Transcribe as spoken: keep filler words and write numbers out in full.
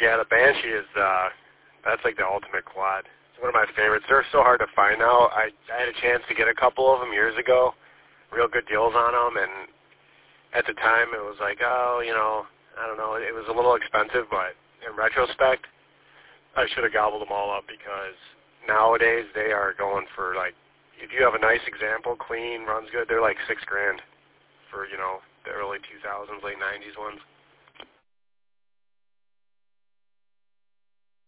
Yeah, the Banshee is, uh, that's like the ultimate quad. It's one of my favorites. They're so hard to find now. I, I had a chance to get a couple of them years ago, real good deals on them, and at the time it was like, oh, you know, I don't know, it was a little expensive, but in retrospect, I should have gobbled them all up because nowadays they are going for like, if you have a nice example, clean, runs good, they're like six grand for, you know, the early two thousands, late nineties ones.